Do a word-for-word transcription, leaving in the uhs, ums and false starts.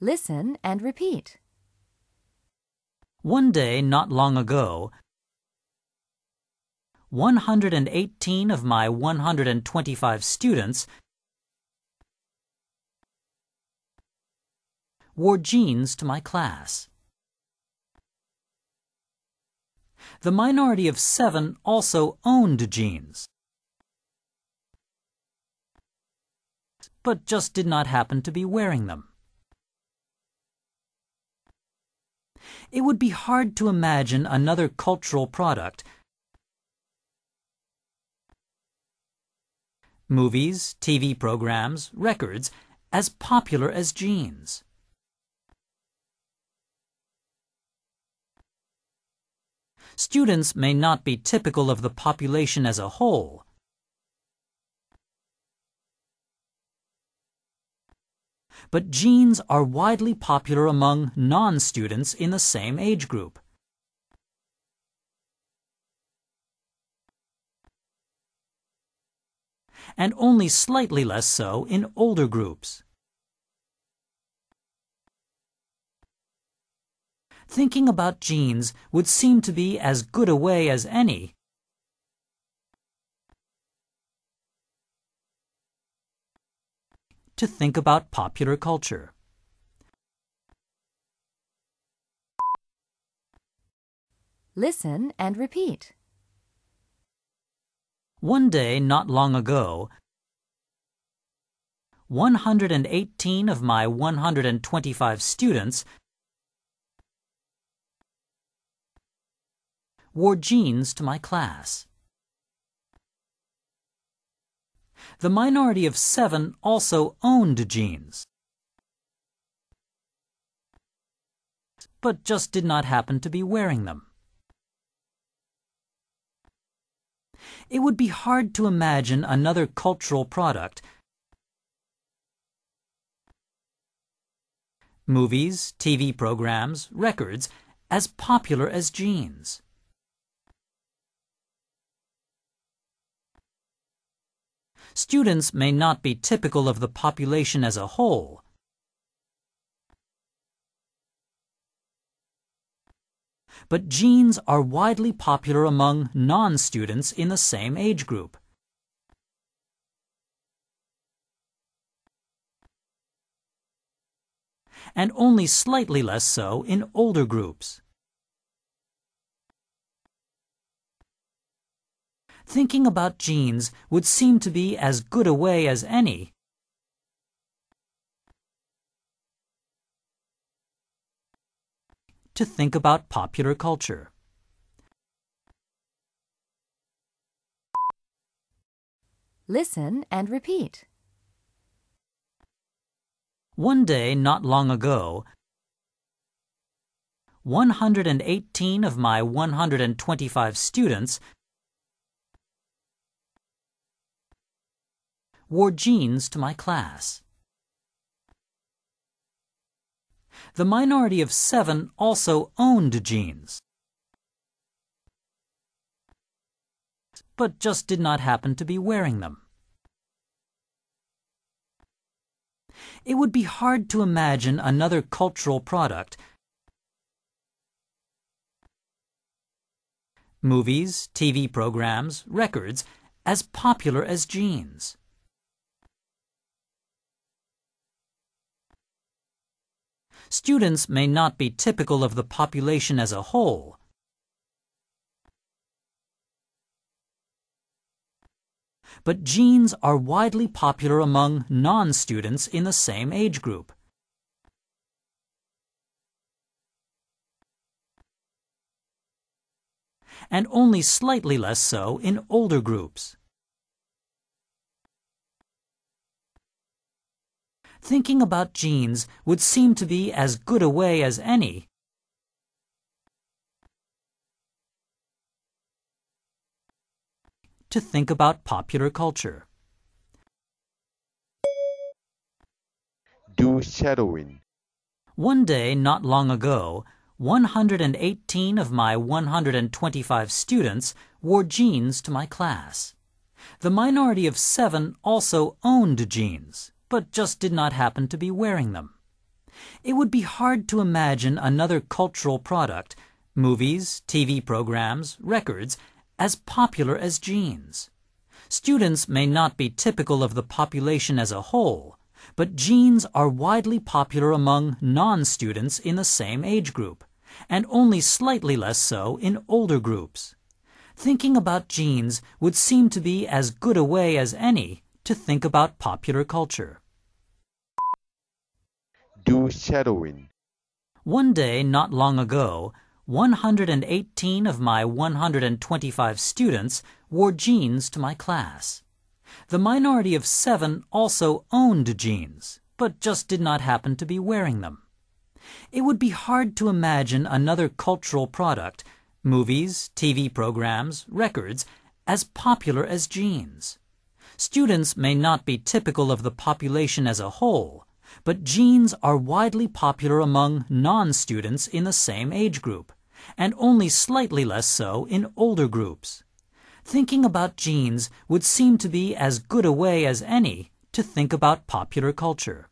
Listen and repeat. One day not long ago, one hundred eighteen of my one hundred twenty-five students wore jeans to my class. The minority of seven also owned jeans, but just did not happen to be wearing them. It would be hard to imagine another cultural product, movies, T V programs, records, as popular as jeans. Students may not be typical of the population as a whole, but jeans are widely popular among non-students in the same age group. And only slightly less so in older groups. Thinking about jeans would seem to be as good a way as any to think about popular culture. Listen and repeat. One day not long ago, one hundred eighteen of my one hundred twenty-five students wore jeans to my class. The minority of seven also owned jeans, but just did not happen to be wearing them. It would be hard to imagine another cultural product, movies, T V programs, records, as popular as jeans. Students may not be typical of the population as a whole, but jeans are widely popular among non-students in the same age group. And only slightly less so in older groups. Thinking about jeans would seem to be as good a way as any to think about popular culture. Listen and repeat. One day not long ago, one hundred eighteen of my one hundred twenty-five students wore jeans to my class. The minority of seven also owned jeans, but just did not happen to be wearing them. It would be hard to imagine another cultural product, movies, T V programs, records, as popular as jeans. Students may not be typical of the population as a whole, but jeans are widely popular among non-students in the same age group. And only slightly less so in older groups. Thinking about jeans would seem to be as good a way as any to think about popular culture. Do shadowing. One day not long ago, one hundred eighteen of my one hundred twenty-five students wore jeans to my class. The minority of seven also owned jeans, but just did not happen to be wearing them. It would be hard to imagine another cultural product, movies, T V programs, records, as popular as jeans. Students may not be typical of the population as a whole, but jeans are widely popular among non-students in the same age group, and only slightly less so in older groups. Thinking about jeans would seem to be as good a way as any to think about popular culture. Do shadowing. One day not long ago, one hundred eighteen of my one hundred twenty-five students wore jeans to my class. The minority of seven also owned jeans, but just did not happen to be wearing them. It would be hard to imagine another cultural product, movies, T V programs, records, as popular as jeans. Students may not be typical of the population as a whole, but jeans are widely popular among non-students in the same age group, and only slightly less so in older groups. Thinking about jeans would seem to be as good a way as any to think about popular culture.